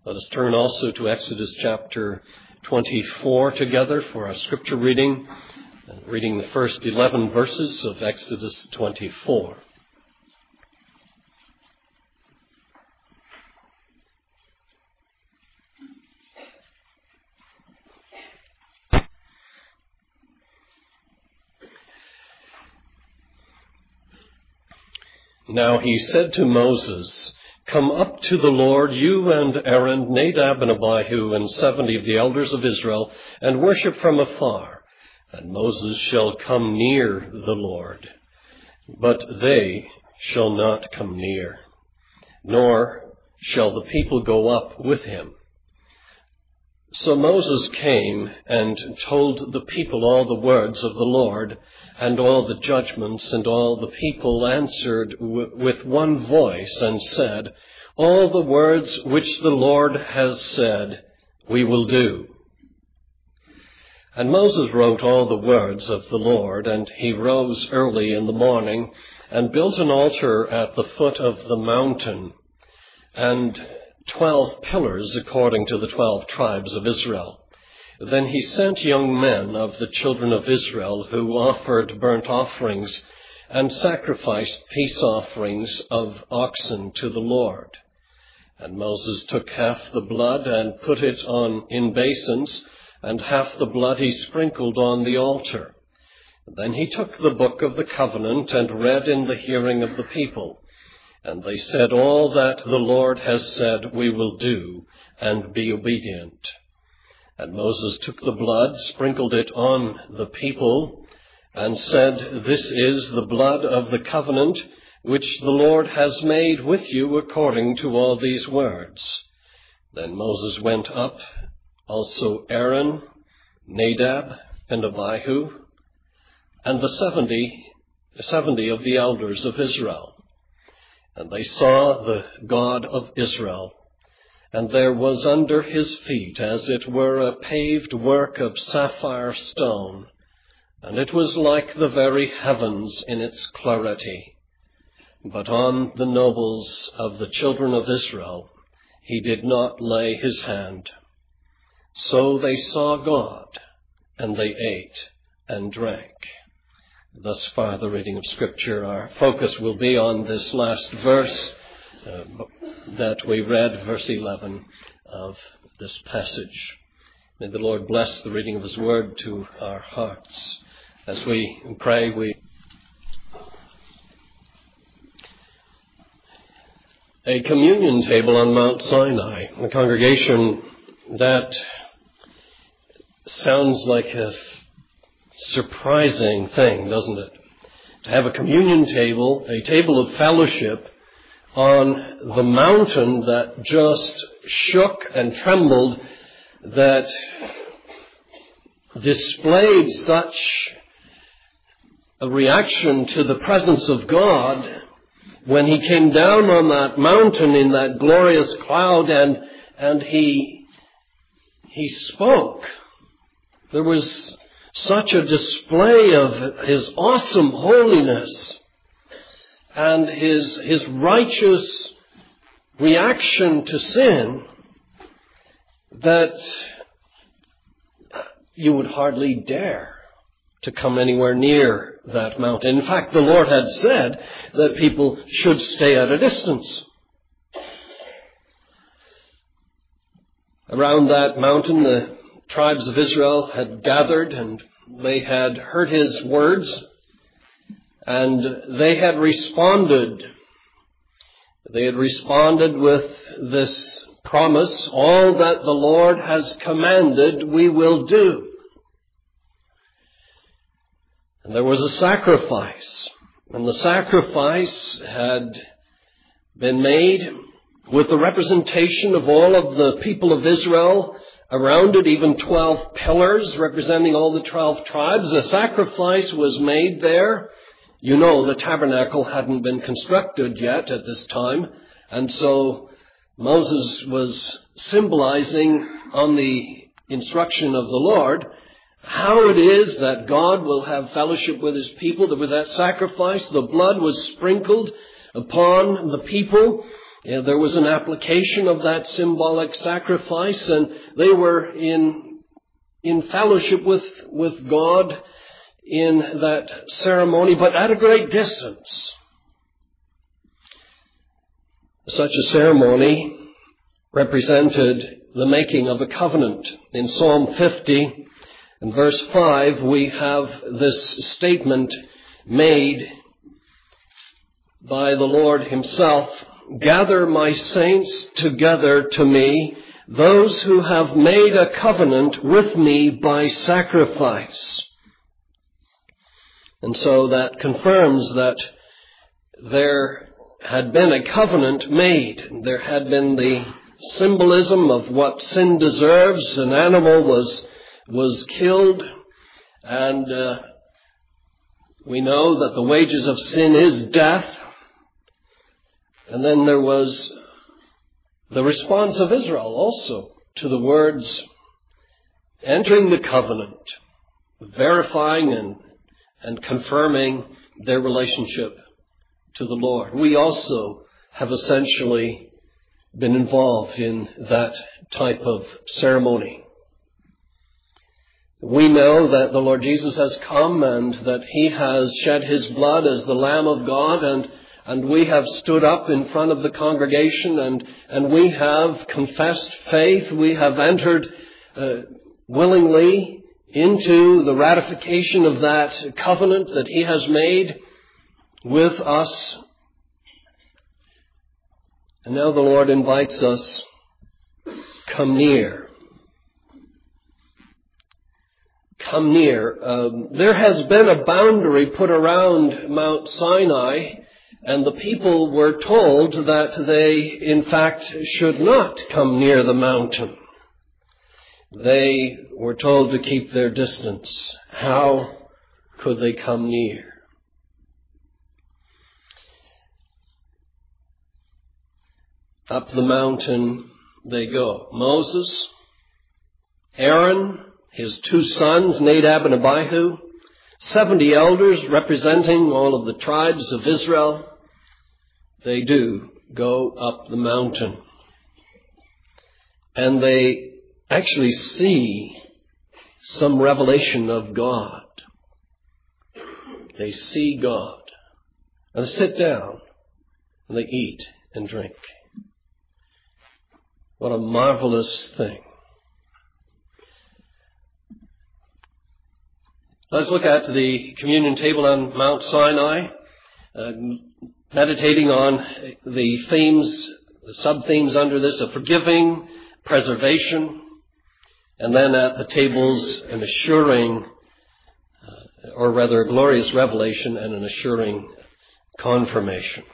Let us turn also to Exodus chapter 24 together for our scripture reading, reading the first 11 verses of Exodus 24. Now he said to Moses, "Come up to the Lord, you and Aaron, Nadab and Abihu, and 70 of the elders of Israel, and worship from afar. And Moses shall come near the Lord, but they shall not come near, nor shall the people go up with him." So Moses came and told the people all the words of the Lord and all the judgments, and all the people answered with one voice and said, "All the words which the Lord has said, we will do." And Moses wrote all the words of the Lord, and he rose early in the morning and built an altar at the foot of the mountain, and 12 pillars according to the 12 tribes of Israel. Then he sent young men of the children of Israel who offered burnt offerings and sacrificed peace offerings of oxen to the Lord. And Moses took half the blood and put it in basins, and half the blood he sprinkled on the altar. Then he took the book of the covenant and read in the hearing of the people. And they said, "All that the Lord has said we will do, and be obedient." And Moses took the blood, sprinkled it on the people, and said, "This is the blood of the covenant which the Lord has made with you according to all these words." Then Moses went up, also Aaron, Nadab, and Abihu, and the 70 of the elders of Israel. And they saw the God of Israel, and there was under his feet, as it were, a paved work of sapphire stone, and it was like the very heavens in its clarity. But on the nobles of the children of Israel he did not lay his hand. So they saw God, and they ate and drank. Thus far, the reading of Scripture. Our focus will be on this last verse that we read, verse 11 of this passage. May the Lord bless the reading of His Word to our hearts. As we pray, a communion table on Mount Sinai, a congregation that sounds like a surprising thing, doesn't it? To have a communion table, a table of fellowship on the mountain that just shook and trembled, that displayed such a reaction to the presence of God when he came down on that mountain in that glorious cloud and he spoke. There was such a display of his awesome holiness and his righteous reaction to sin that you would hardly dare to come anywhere near that mountain. In fact, the Lord had said that people should stay at a distance. Around that mountain, the tribes of Israel had gathered, and they had heard his words, and they had responded. They had responded with this promise, "All that the Lord has commanded, we will do." And there was a sacrifice, and the sacrifice had been made with the representation of all of the people of Israel. Around it, even 12 pillars representing all the 12 tribes. A sacrifice was made there. You know, the tabernacle hadn't been constructed yet at this time. And so Moses was symbolizing on the instruction of the Lord how it is that God will have fellowship with his people. There was that sacrifice. The blood was sprinkled upon the people. There was an application of that symbolic sacrifice, and they were in fellowship with God in that ceremony, but at a great distance. Such a ceremony represented the making of a covenant. In Psalm 50, in verse 5, we have this statement made by the Lord himself: "Gather my saints together to me, those who have made a covenant with me by sacrifice." And so that confirms that there had been a covenant made. There had been the symbolism of what sin deserves. An animal was killed, and we know that the wages of sin is death. And then there was the response of Israel also to the words, entering the covenant, verifying and confirming their relationship to the Lord. We also have essentially been involved in that type of ceremony. We know that the Lord Jesus has come and that he has shed his blood as the Lamb of God, and we have stood up in front of the congregation and we have confessed faith. We have entered willingly into the ratification of that covenant that he has made with us. And now the Lord invites us, come near. Come near. There has been a boundary put around Mount Sinai, and the people were told that they, in fact, should not come near the mountain. They were told to keep their distance. How could they come near? Up the mountain they go. Moses, Aaron, his two sons, Nadab and Abihu, 70 elders representing all of the tribes of Israel. They do go up the mountain. And they actually see some revelation of God. They see God. And they sit down and they eat and drink. What a marvelous thing. Let's look at the communion table on Mount Sinai, meditating on the themes, the sub-themes under this of forgiving, preservation, and then at the tables an assuring, or rather a glorious revelation and an assuring confirmation.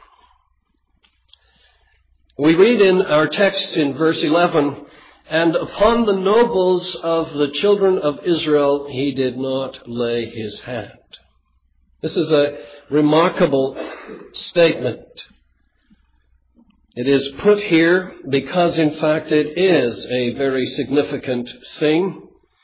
We read in our text in verse 11, "And upon the nobles of the children of Israel he did not lay his hand." This is a remarkable statement. It is put here because, in fact, it is a very significant thing.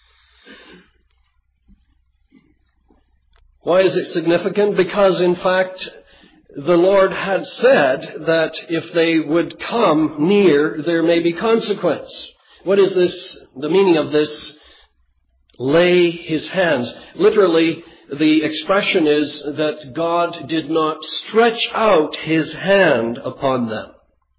Why is it significant? Because, in fact, the Lord had said that if they would come near, there may be consequence. What is this? The meaning of this, lay his hands. Literally, the expression is that God did not stretch out his hand upon them.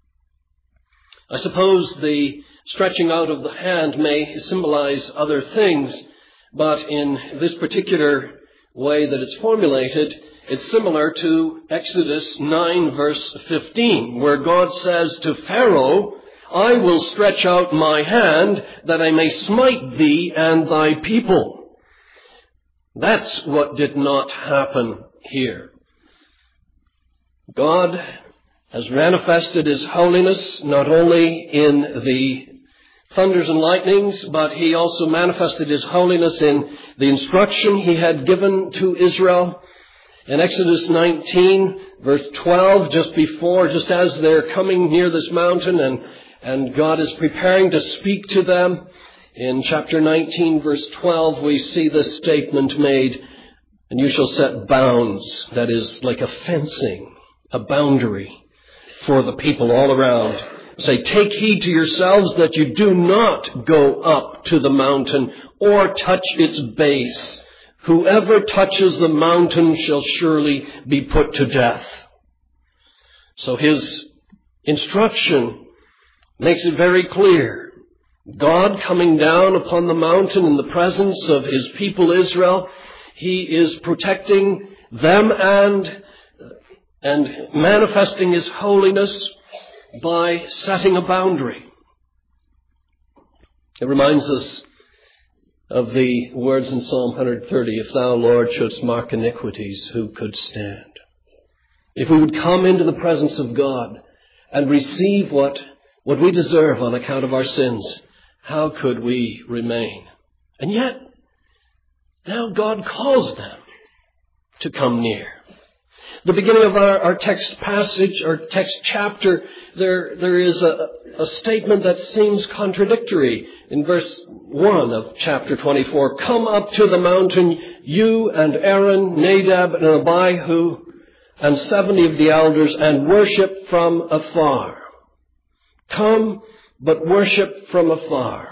I suppose the stretching out of the hand may symbolize other things, but in this particular way that it's formulated, it's similar to Exodus 9 verse 15, where God says to Pharaoh, "I will stretch out my hand that I may smite thee and thy people." That's what did not happen here. God has manifested his holiness not only in the thunders and lightnings, but he also manifested his holiness in the instruction he had given to Israel. In Exodus 19, verse 12, just as they're coming near this mountain and God is preparing to speak to them, in chapter 19, verse 12, we see this statement made, "And you shall set bounds," that is like a fencing, a boundary, for the people all around. Say, take heed to yourselves that you do not go up to the mountain or touch its base. Whoever touches the mountain shall surely be put to death. So his instruction makes it very clear. God coming down upon the mountain in the presence of his people Israel, he is protecting them and manifesting his holiness by setting a boundary. It reminds us of the words in Psalm 130, if thou, Lord, shouldst mark iniquities, who could stand? If we would come into the presence of God and receive what we deserve on account of our sins, how could we remain? And yet, now God calls them to come near. The beginning of our text passage, or text chapter, there is a statement that seems contradictory. In verse 1 of chapter 24, come up to the mountain, you and Aaron, Nadab and Abihu, and 70 of the elders, and worship from afar. Come, but worship from afar.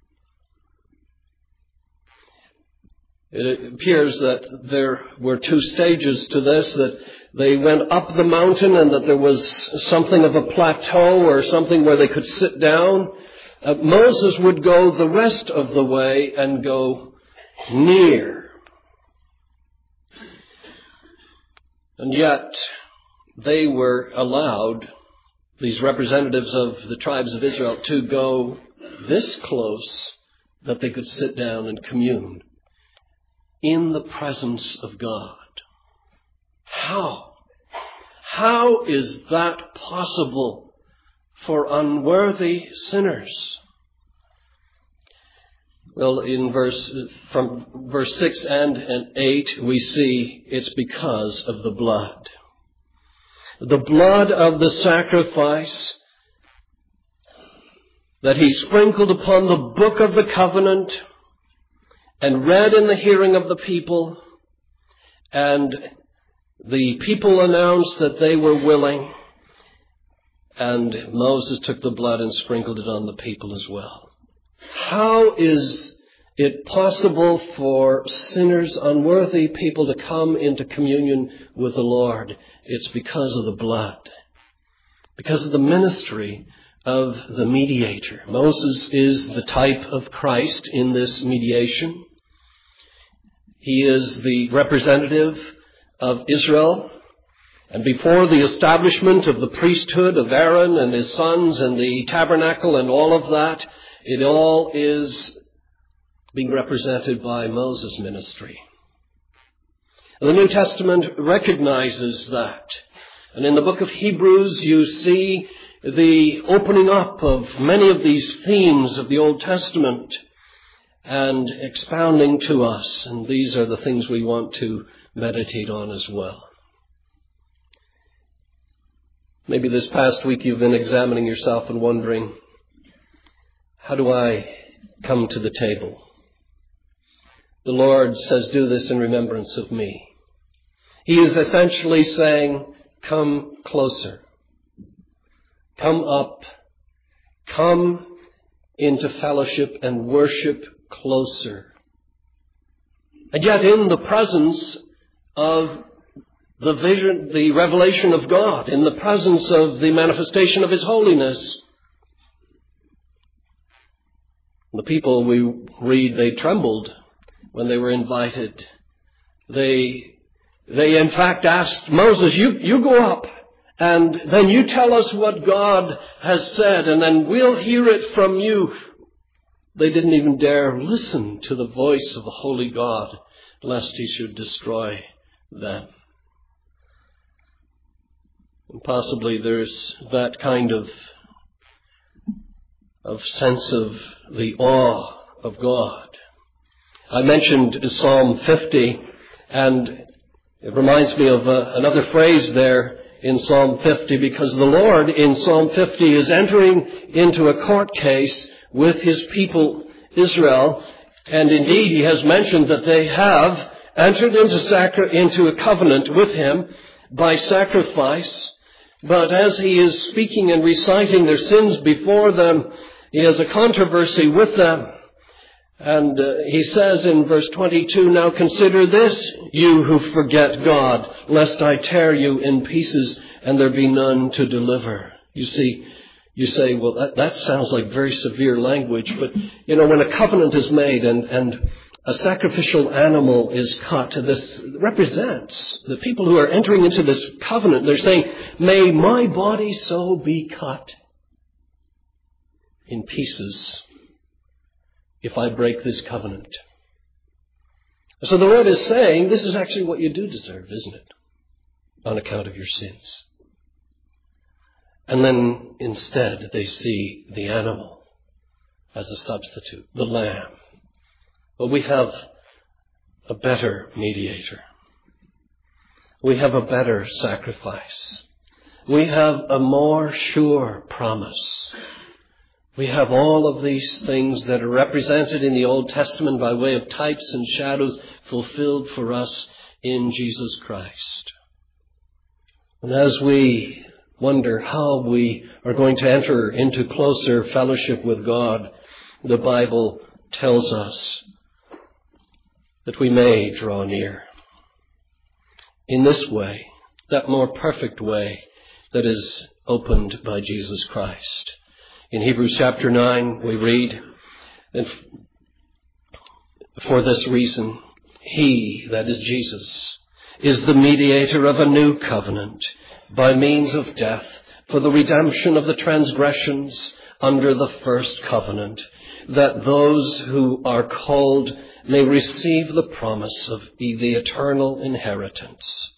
It appears that there were two stages to this, that they went up the mountain and that there was something of a plateau or something where they could sit down. Moses would go the rest of the way and go near. And yet they were allowed, these representatives of the tribes of Israel, to go this close that they could sit down and commune in the presence of God. How? How is that possible for unworthy sinners? Well, from verse 6 and 8, we see it's because of the blood. The blood of the sacrifice that he sprinkled upon the book of the covenant and read in the hearing of the people, and the people announced that they were willing, and Moses took the blood and sprinkled it on the people as well. How is it possible for sinners, unworthy people, to come into communion with the Lord? It's because of the blood, because of the ministry of the mediator. Moses is the type of Christ in this mediation. He is the representative of Israel. And before the establishment of the priesthood of Aaron and his sons and the tabernacle and all of that, it all is being represented by Moses' ministry. And the New Testament recognizes that. And in the book of Hebrews, you see the opening up of many of these themes of the Old Testament and expounding to us. And these are the things we want to meditate on as well. Maybe this past week you've been examining yourself and wondering, how do I come to the table? The Lord says, do this in remembrance of me. He is essentially saying, come closer. Come up. Come into fellowship and worship closer. And yet in the presence of the vision, the revelation of God, in the presence of the manifestation of His holiness. The people, we read, they trembled when they were invited. They in fact asked Moses, you go up and then you tell us what God has said and then we'll hear it from you. They didn't even dare listen to the voice of the holy God, lest He should destroy them. And possibly there's that kind of sense of the awe of God. I mentioned Psalm 50, and it reminds me of another phrase there in Psalm 50, because the Lord in Psalm 50 is entering into a court case with His people Israel, and indeed He has mentioned that they have entered into a covenant with Him by sacrifice. But as he is speaking and reciting their sins before them, he has a controversy with them. And he says in verse 22, "Now consider this, you who forget God, lest I tear you in pieces and there be none to deliver." You see, you say, well, that sounds like very severe language. But, when a covenant is made and a sacrificial animal is cut, this represents the people who are entering into this covenant. They're saying, "May my body so be cut in pieces if I break this covenant." So the Lord is saying, this is actually what you do deserve, isn't it? On account of your sins. And then instead they see the animal as a substitute, the lamb. But we have a better mediator. We have a better sacrifice. We have a more sure promise. We have all of these things that are represented in the Old Testament by way of types and shadows fulfilled for us in Jesus Christ. And as we wonder how we are going to enter into closer fellowship with God, the Bible tells us that we may draw near in this way, that more perfect way that is opened by Jesus Christ. In Hebrews chapter 9, we read, "And for this reason, he," that is Jesus, "is the mediator of a new covenant by means of death for the redemption of the transgressions under the first covenant, that those who are called may receive the promise of the eternal inheritance."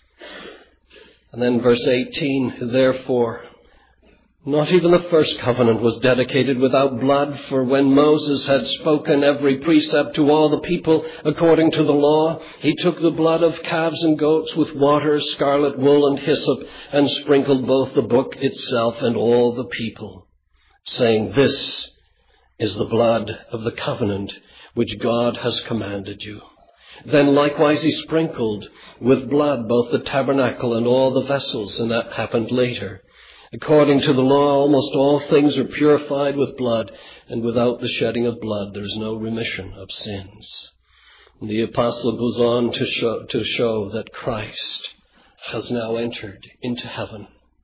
And then verse 18, "Therefore, not even the first covenant was dedicated without blood, for when Moses had spoken every precept to all the people according to the law, he took the blood of calves and goats with water, scarlet wool, and hyssop, and sprinkled both the book itself and all the people, saying, 'This is the blood of the covenant which God has commanded you.' Then likewise he sprinkled with blood both the tabernacle and all the vessels," and that happened later. "According to the law, almost all things are purified with blood, and without the shedding of blood there is no remission of sins." And the apostle goes on to show that Christ has now entered into heaven,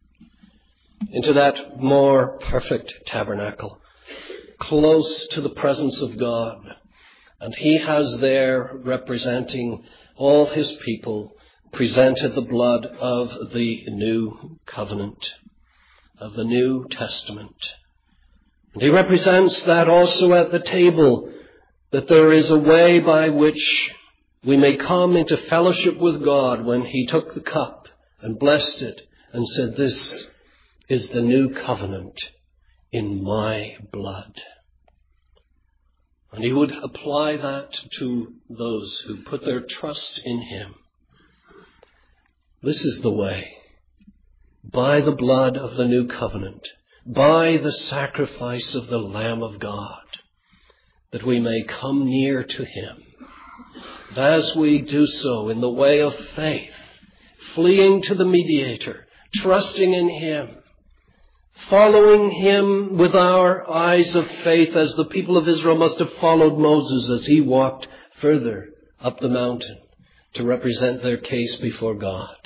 into that more perfect tabernacle, close to the presence of God. And he has there, representing all his people, presented the blood of the new covenant, of the New Testament. And he represents that also at the table, that there is a way by which we may come into fellowship with God, when he took the cup and blessed it and said, "This is the new covenant in my blood." And he would apply that to those who put their trust in him. This is the way. By the blood of the new covenant, by the sacrifice of the Lamb of God, that we may come near to him. And as we do so in the way of faith, fleeing to the mediator, trusting in him, following him with our eyes of faith, as the people of Israel must have followed Moses as he walked further up the mountain to represent their case before God.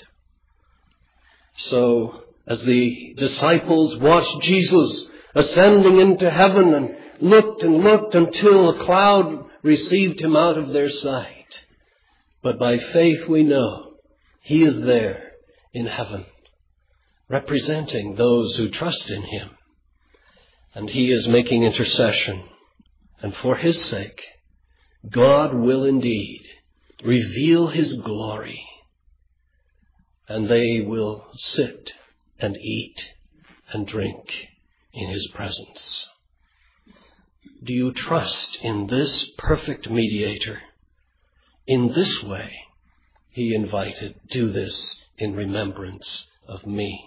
So, as the disciples watched Jesus ascending into heaven and looked until a cloud received him out of their sight. But by faith we know he is there in heaven, representing those who trust in him. And he is making intercession. And for his sake, God will indeed reveal his glory. And they will sit and eat and drink in his presence. Do you trust in this perfect mediator? In this way, he invited, "Do this in remembrance of me."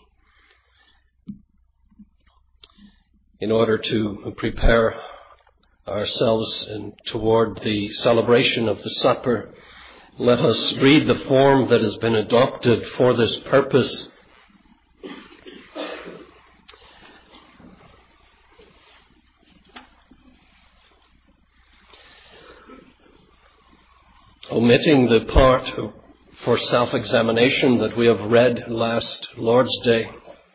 In order to prepare ourselves toward the celebration of the supper, let us read the form that has been adopted for this purpose Omitting the part for self-examination that we have read last Lord's Day,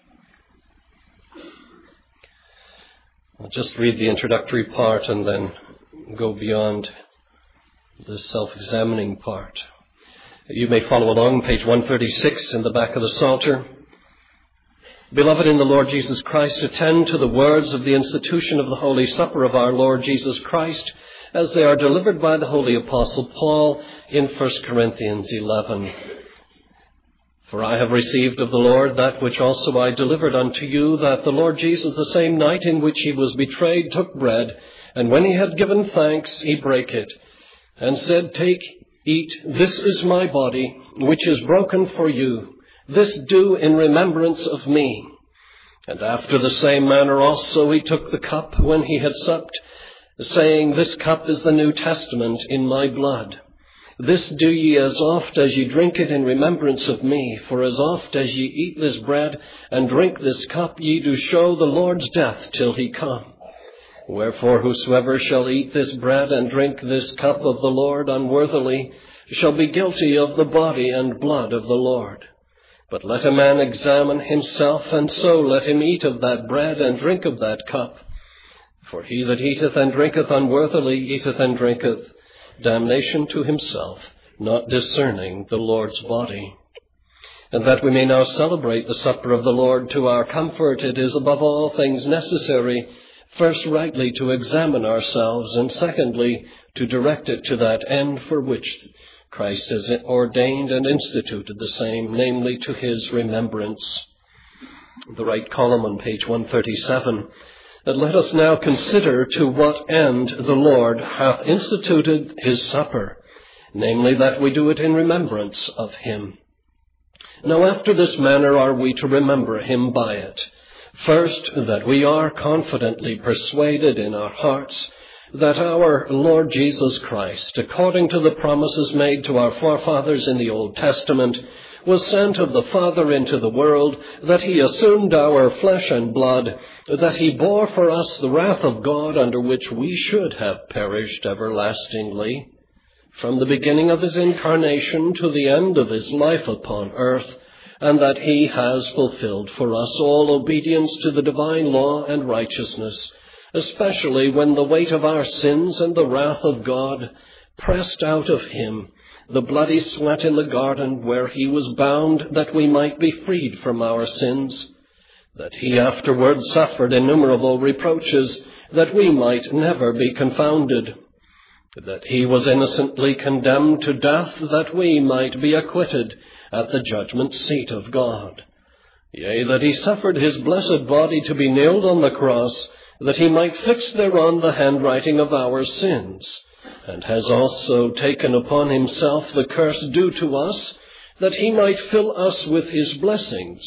I'll just read the introductory part and then go beyond the self-examining part. You may follow along, page 136 in the back of the Psalter. Beloved in the Lord Jesus Christ, attend to the words of the institution of the Holy Supper of our Lord Jesus Christ, as they are delivered by the Holy Apostle Paul in 1 Corinthians 11. For I have received of the Lord that which also I delivered unto you, that the Lord Jesus, the same night in which he was betrayed, took bread, and when he had given thanks, he brake it, and said, Take, eat, this is my body, which is broken for you. This do in remembrance of me. And after the same manner also he took the cup when he had supped, saying, This cup is the New Testament in my blood. This do ye as oft as ye drink it in remembrance of me. For as oft as ye eat this bread and drink this cup, ye do show the Lord's death till he come. Wherefore whosoever shall eat this bread and drink this cup of the Lord unworthily shall be guilty of the body and blood of the Lord. But let a man examine himself, and so let him eat of that bread and drink of that cup. For he that eateth and drinketh unworthily eateth and drinketh damnation to himself, not discerning the Lord's body. And that we may now celebrate the supper of the Lord to our comfort, it is above all things necessary, first rightly to examine ourselves, and secondly to direct it to that end for which Christ has ordained and instituted the same, namely to his remembrance. The right column on page 137. And let us now consider to what end the Lord hath instituted his supper, namely that we do it in remembrance of him. Now after this manner are we to remember him by it. First, that we are confidently persuaded in our hearts that our Lord Jesus Christ, according to the promises made to our forefathers in the Old Testament, was sent of the Father into the world, that he assumed our flesh and blood, that he bore for us the wrath of God under which we should have perished everlastingly, from the beginning of his incarnation to the end of his life upon earth, and that he has fulfilled for us all obedience to the divine law and righteousness, especially when the weight of our sins and the wrath of God pressed out of him the bloody sweat in the garden where he was bound that we might be freed from our sins, that he afterward suffered innumerable reproaches that we might never be confounded, that he was innocently condemned to death that we might be acquitted at the judgment seat of God. Yea, that he suffered his blessed body to be nailed on the cross, that he might fix thereon the handwriting of our sins, and has also taken upon himself the curse due to us, that he might fill us with his blessings,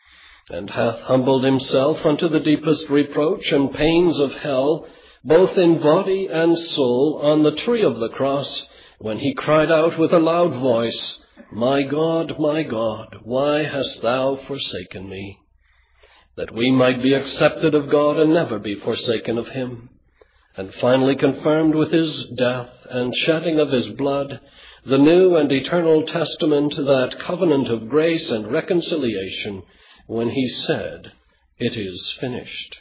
and hath humbled himself unto the deepest reproach and pains of hell, both in body and soul, on the tree of the cross, when he cried out with a loud voice, my God, why hast thou forsaken me? That we might be accepted of God and never be forsaken of him, and finally confirmed with his death and shedding of his blood, the new and eternal testament, that covenant of grace and reconciliation, when he said, it is finished.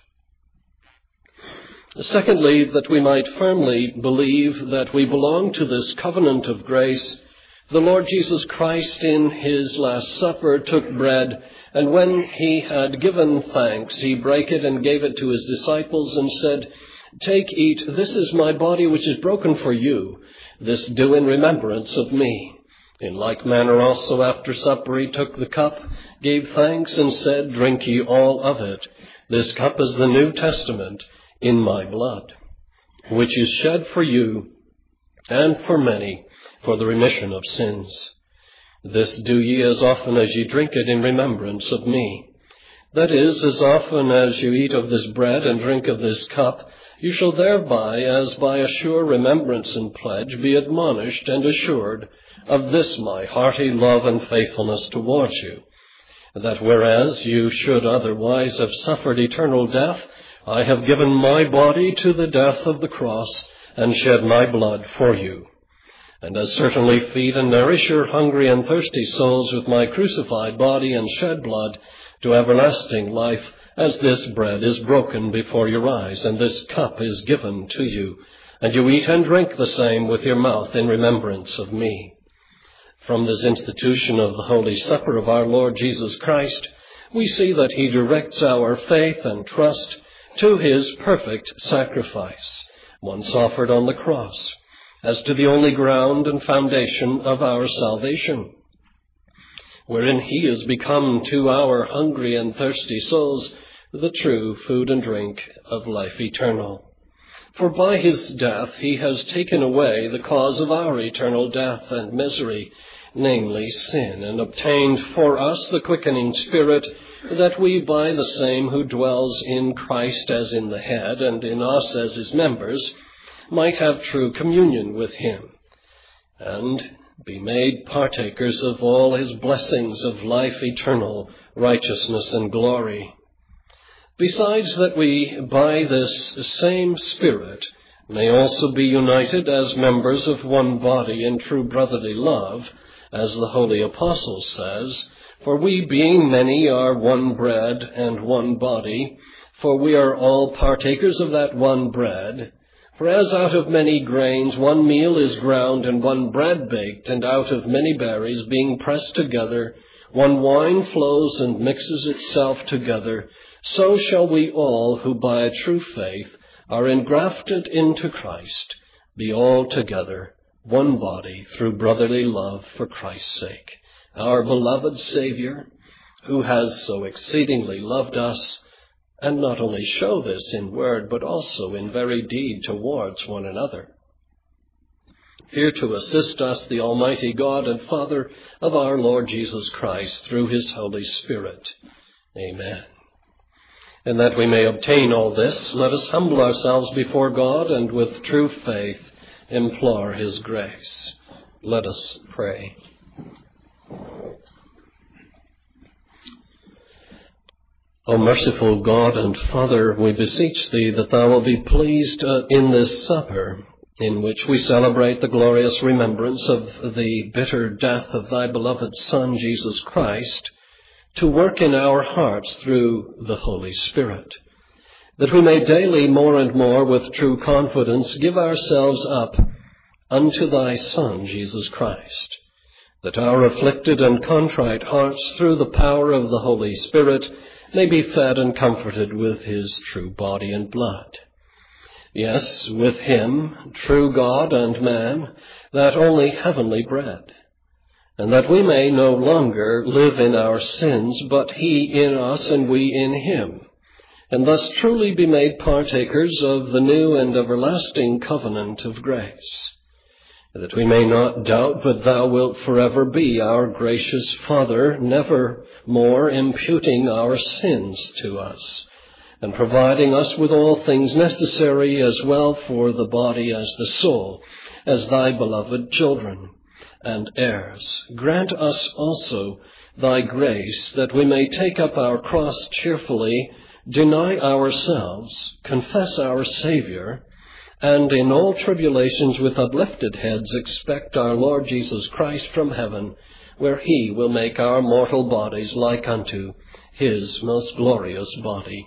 Secondly, that we might firmly believe that we belong to this covenant of grace, the Lord Jesus Christ in his Last Supper took bread, and when he had given thanks, he brake it and gave it to his disciples and said, Take, eat, this is my body which is broken for you. This do in remembrance of me. In like manner also after supper he took the cup, gave thanks, and said, Drink ye all of it. This cup is the New Testament in my blood, which is shed for you and for many for the remission of sins. This do ye as often as ye drink it in remembrance of me. That is, as often as you eat of this bread and drink of this cup, you shall thereby, as by a sure remembrance and pledge, be admonished and assured of this my hearty love and faithfulness towards you, that whereas you should otherwise have suffered eternal death, I have given my body to the death of the cross, and shed my blood for you. and as certainly feed and nourish your hungry and thirsty souls with my crucified body and shed blood to everlasting life, as this bread is broken before your eyes, and this cup is given to you, and you eat and drink the same with your mouth in remembrance of me. From this institution of the Holy Supper of our Lord Jesus Christ, we see that he directs our faith and trust to his perfect sacrifice, once offered on the cross, as to the only ground and foundation of our salvation, wherein he has become to our hungry and thirsty souls the true food and drink of life eternal. For by his death he has taken away the cause of our eternal death and misery, namely sin, and obtained for us the quickening Spirit, that we by the same who dwells in Christ as in the head, and in us as his members, might have true communion with him, and be made partakers of all his blessings of life eternal, righteousness, and glory. Besides that we, by this same Spirit, may also be united as members of one body in true brotherly love, as the Holy Apostle says, for we being many are one bread and one body, for we are all partakers of that one bread. For as out of many grains one meal is ground and one bread baked, and out of many berries being pressed together, one wine flows and mixes itself together, so shall we all who by a true faith are engrafted into Christ be all together one body through brotherly love for Christ's sake. Our beloved Savior, who has so exceedingly loved us, and not only show this in word, but also in very deed towards one another. Here to assist us, the Almighty God and Father of our Lord Jesus Christ, through his Holy Spirit. Amen. And that we may obtain all this, let us humble ourselves before God, and with true faith implore his grace. Let us pray. O merciful God and Father, we beseech thee that thou wilt be pleased in this supper, in which we celebrate the glorious remembrance of the bitter death of thy beloved Son, Jesus Christ, to work in our hearts through the Holy Spirit, that we may daily more and more with true confidence give ourselves up unto thy Son, Jesus Christ, that our afflicted and contrite hearts, through the power of the Holy Spirit, may be fed and comforted with his true body and blood. Yes, with him, true God and man, that only heavenly bread, and that we may no longer live in our sins, but he in us and we in him, and thus truly be made partakers of the new and everlasting covenant of grace, that we may not doubt but thou wilt forever be our gracious Father, never more imputing our sins to us, and providing us with all things necessary as well for the body as the soul, as thy beloved children and heirs. Grant us also thy grace, that we may take up our cross cheerfully, deny ourselves, confess our Savior, and in all tribulations with uplifted heads expect our Lord Jesus Christ from heaven, where he will make our mortal bodies like unto his most glorious body,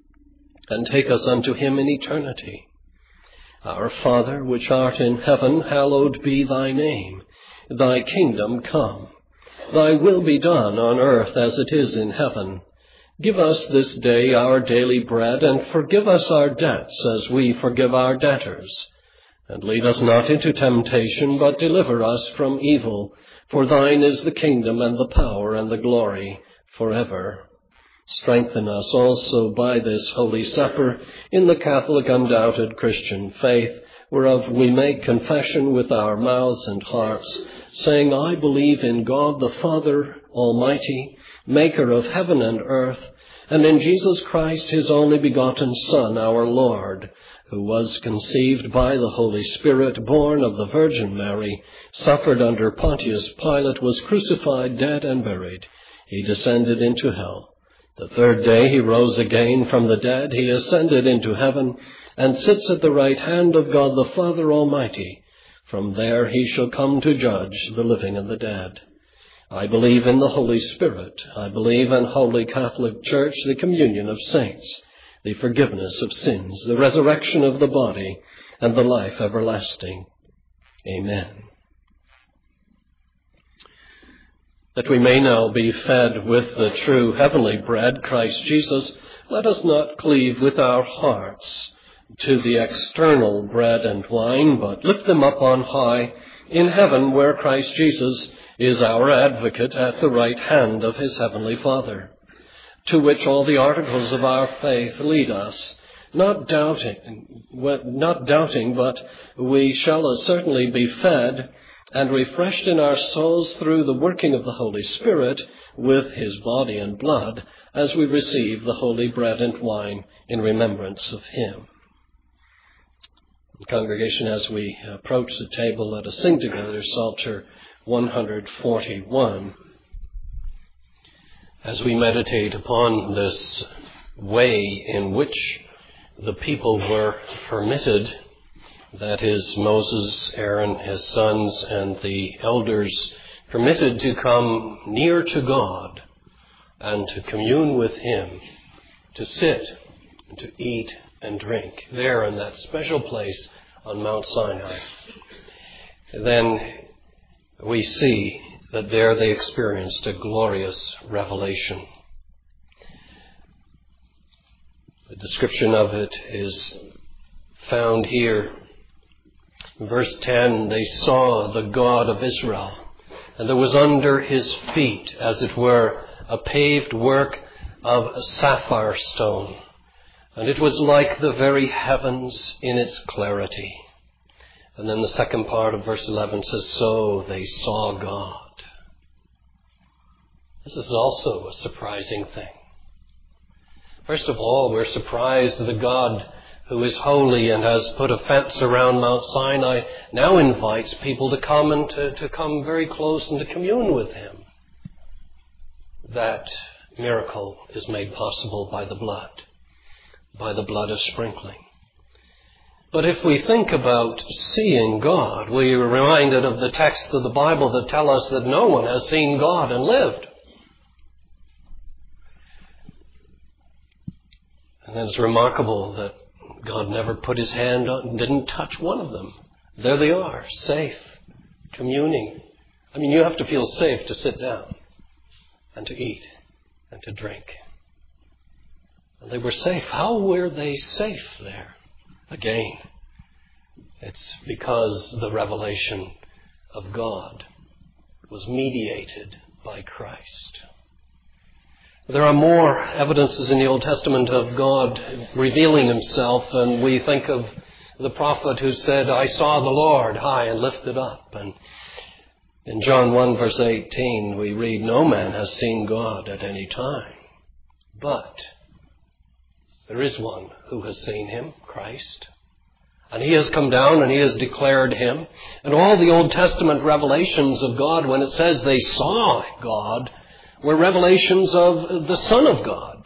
and take us unto him in eternity. Our Father, which art in heaven, hallowed be thy name. Thy kingdom come. Thy will be done on earth as it is in heaven. Give us this day our daily bread, and forgive us our debts as we forgive our debtors. And lead us not into temptation, but deliver us from evil. For thine is the kingdom and the power and the glory forever. Strengthen us also by this Holy Supper in the Catholic undoubted Christian faith, whereof we make confession with our mouths and hearts, saying, I believe in God the Father Almighty, maker of heaven and earth, and in Jesus Christ, his only begotten Son, our Lord, who was conceived by the Holy Spirit, born of the Virgin Mary, suffered under Pontius Pilate, was crucified, dead, and buried. He descended into hell. The third day he rose again from the dead. He ascended into heaven, and sits at the right hand of God the Father Almighty. From there he shall come to judge the living and the dead. I believe in the Holy Spirit. I believe in Holy Catholic Church, the communion of saints, the forgiveness of sins, the resurrection of the body, and the life everlasting. Amen. That we may now be fed with the true heavenly bread, Christ Jesus, let us not cleave with our hearts to the external bread and wine, but lift them up on high in heaven, where Christ Jesus is our advocate at the right hand of his heavenly Father, to which all the articles of our faith lead us, not doubting, but we shall certainly be fed and refreshed in our souls through the working of the Holy Spirit with his body and blood, as we receive the holy bread and wine in remembrance of him. Congregation, as we approach the table, let us sing together Psalter 141. As we meditate upon this way in which the people were permitted, that is, Moses, Aaron, his sons, and the elders, permitted to come near to God and to commune with him, to sit and to eat and drink there in that special place on Mount Sinai. Then we see that there they experienced a glorious revelation. The description of it is found here. In verse 10, they saw the God of Israel, and there was under his feet, as it were, a paved work of sapphire stone, and it was like the very heavens in its clarity. And then the second part of verse 11 says, so they saw God. This is also a surprising thing. First of all, we're surprised that God, who is holy and has put a fence around Mount Sinai, now invites people to come and to come very close and to commune with him. That miracle is made possible by the blood of sprinkling. But if we think about seeing God, we are reminded of the texts of the Bible that tell us that no one has seen God and lived. And then it's remarkable that God never put his hand on, didn't touch one of them. There they are, safe, communing. I mean, you have to feel safe to sit down and to eat and to drink. And they were safe. How were they safe there? Again, it's because the revelation of God was mediated by Christ. There are more evidences in the Old Testament of God revealing himself, and we think of the prophet who said, I saw the Lord high and lifted up. And in John 1 verse 18 we read, no man has seen God at any time, but there is one who has seen him, Christ. And he has come down and he has declared him. And all the Old Testament revelations of God, when it says they saw God, were revelations of the Son of God.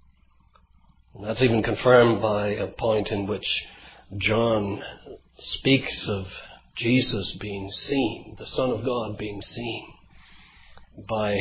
And that's even confirmed by a point in which John speaks of Jesus being seen, the Son of God being seen by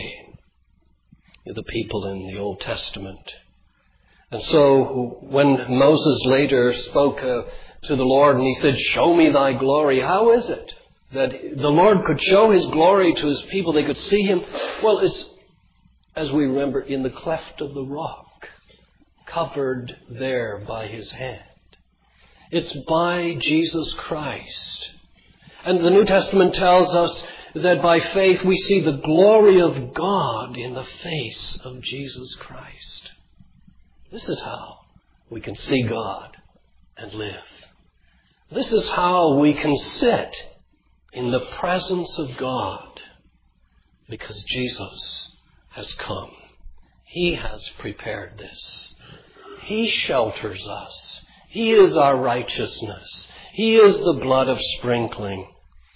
the people in the Old Testament. And so when Moses later spoke to the Lord and he said, show me thy glory, how is it that the Lord could show his glory to his people? They could see him. Well, it's, as we remember, in the cleft of the rock, covered there by his hand. It's by Jesus Christ. And the New Testament tells us that by faith we see the glory of God in the face of Jesus Christ. This is how we can see God and live. This is how we can sit in the presence of God, because Jesus has come. He has prepared this. He shelters us. He is our righteousness. He is the blood of sprinkling.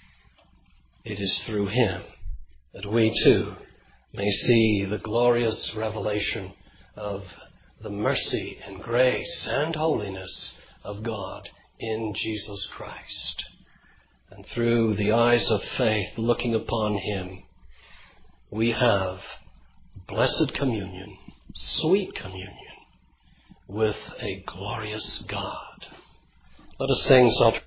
It is through him that we too may see the glorious revelation of the mercy and grace and holiness of God in Jesus Christ. And through the eyes of faith, looking upon him, we have blessed communion, sweet communion with a glorious God. Let us sing Psalm.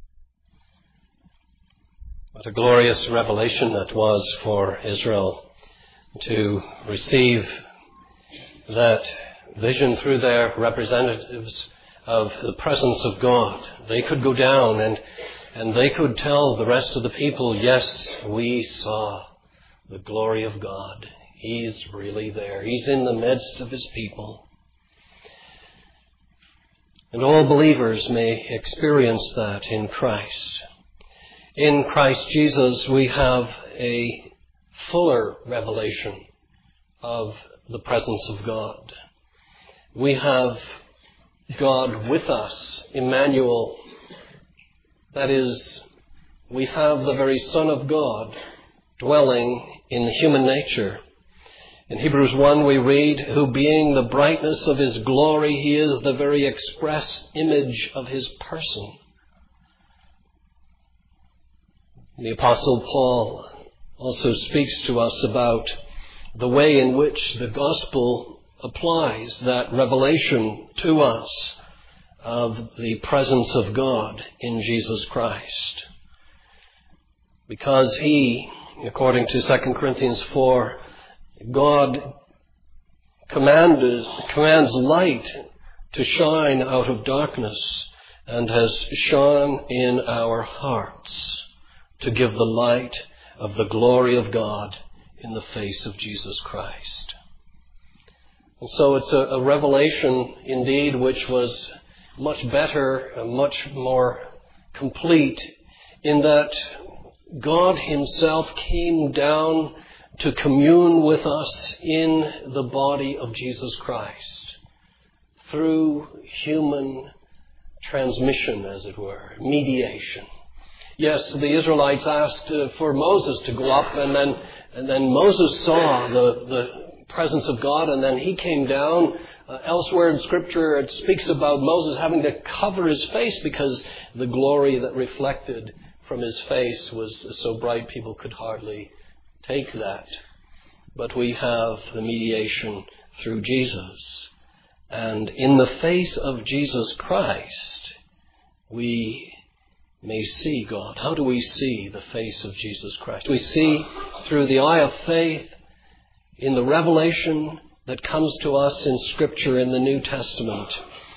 What a glorious revelation that was for Israel to receive that vision through their representatives of the presence of God. They could go down and they could tell the rest of the people, yes, we saw the glory of God. He's really there. He's in the midst of his people. And all believers may experience that in Christ. In Christ Jesus, we have a fuller revelation of the presence of God. We have God with us, Emmanuel. That is, we have the very Son of God dwelling in human nature. In Hebrews 1 we read, who being the brightness of his glory, he is the very express image of his person. The Apostle Paul also speaks to us about the way in which the gospel applies that revelation to us of the presence of God in Jesus Christ. Because he, according to 2 Corinthians 4, God commands light to shine out of darkness and has shone in our hearts to give the light of the glory of God in the face of Jesus Christ. And so it's a revelation indeed which was much better, much more complete in that God himself came down to commune with us in the body of Jesus Christ through human transmission, as it were, mediation. Yes, the Israelites asked for Moses to go up, and then Moses saw the presence of God, and then he came down. Elsewhere in Scripture, it speaks about Moses having to cover his face because the glory that reflected from his face was so bright people could hardly take that. But we have the mediation through Jesus. And in the face of Jesus Christ, we may see God. How do we see the face of Jesus Christ? We see through the eye of faith in the revelation that comes to us in Scripture in the New Testament.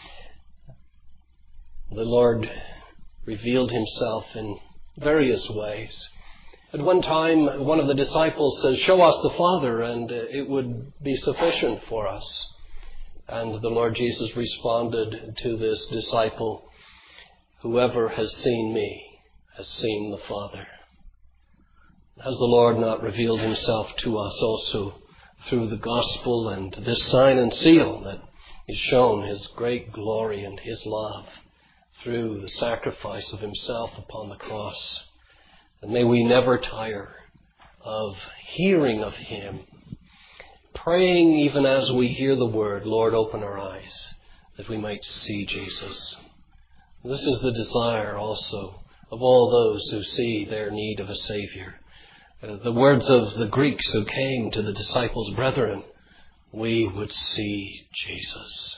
The Lord revealed himself in various ways. At one time, one of the disciples says, show us the Father, and it would be sufficient for us. And the Lord Jesus responded to this disciple, whoever has seen me has seen the Father. Has the Lord not revealed himself to us also through the gospel and this sign and seal that is shown his great glory and his love through the sacrifice of himself upon the cross? And may we never tire of hearing of him, praying even as we hear the word, Lord, open our eyes that we might see Jesus. This is the desire also of all those who see their need of a Savior. The words of the Greeks who came to the disciples, brethren, we would see Jesus.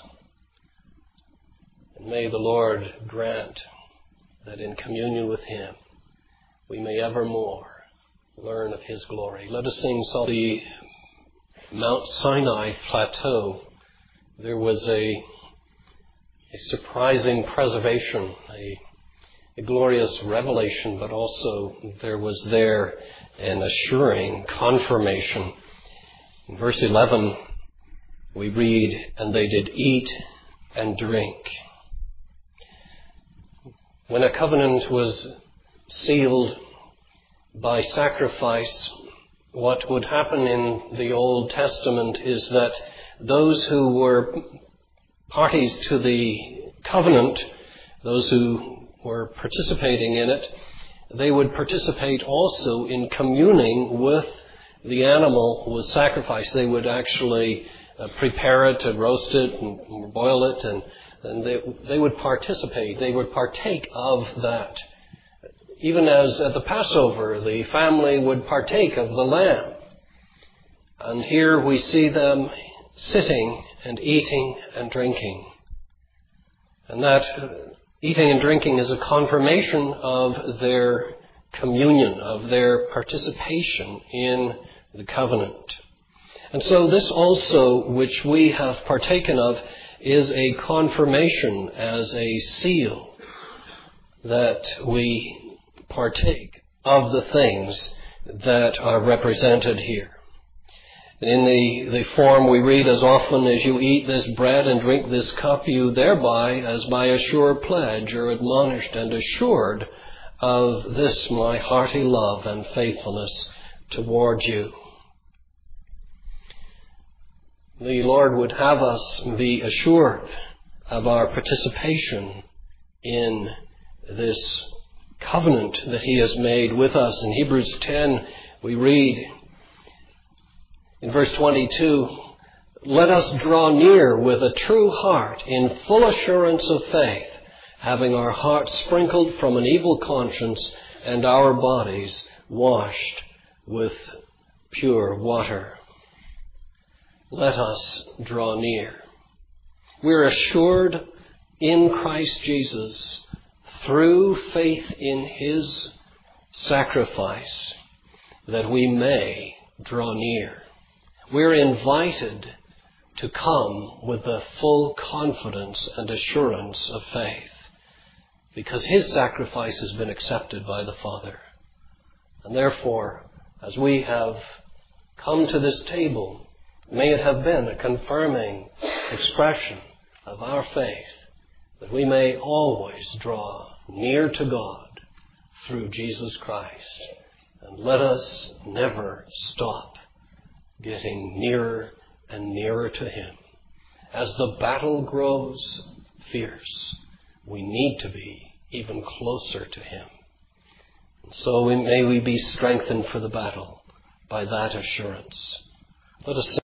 And may the Lord grant that in communion with him we may evermore learn of his glory. Let us sing the Mount Sinai plateau. There was a surprising preservation, a glorious revelation, but also there was there an assuring confirmation. In verse 11, we read, and they did eat and drink. When a covenant was sealed by sacrifice, what would happen in the Old Testament is that those who were parties to the covenant, those who were participating in it, they would participate also in communing with the animal who was sacrificed. They would actually prepare it and roast it and boil it, and they would participate. They would partake of that even as at the Passover, the family would partake of the lamb. And here we see them sitting and eating and drinking. And that eating and drinking is a confirmation of their communion, of their participation in the covenant. And so this also, which we have partaken of, is a confirmation as a seal that we partake of the things that are represented here. In the form we read, as often as you eat this bread and drink this cup, you thereby, as by a sure pledge, are admonished and assured of this my hearty love and faithfulness toward you. The Lord would have us be assured of our participation in this covenant that He has made with us. In Hebrews 10, we read in verse 22, "Let us draw near with a true heart in full assurance of faith, having our hearts sprinkled from an evil conscience and our bodies washed with pure water." Let us draw near. We're assured in Christ Jesus through faith in His sacrifice that we may draw near. We're invited to come with the full confidence and assurance of faith because His sacrifice has been accepted by the Father. And therefore, as we have come to this table, may it have been a confirming expression of our faith that we may always draw near to God through Jesus Christ. And let us never stop getting nearer and nearer to Him. As the battle grows fierce, we need to be even closer to Him. And so may we be strengthened for the battle by that assurance. Let us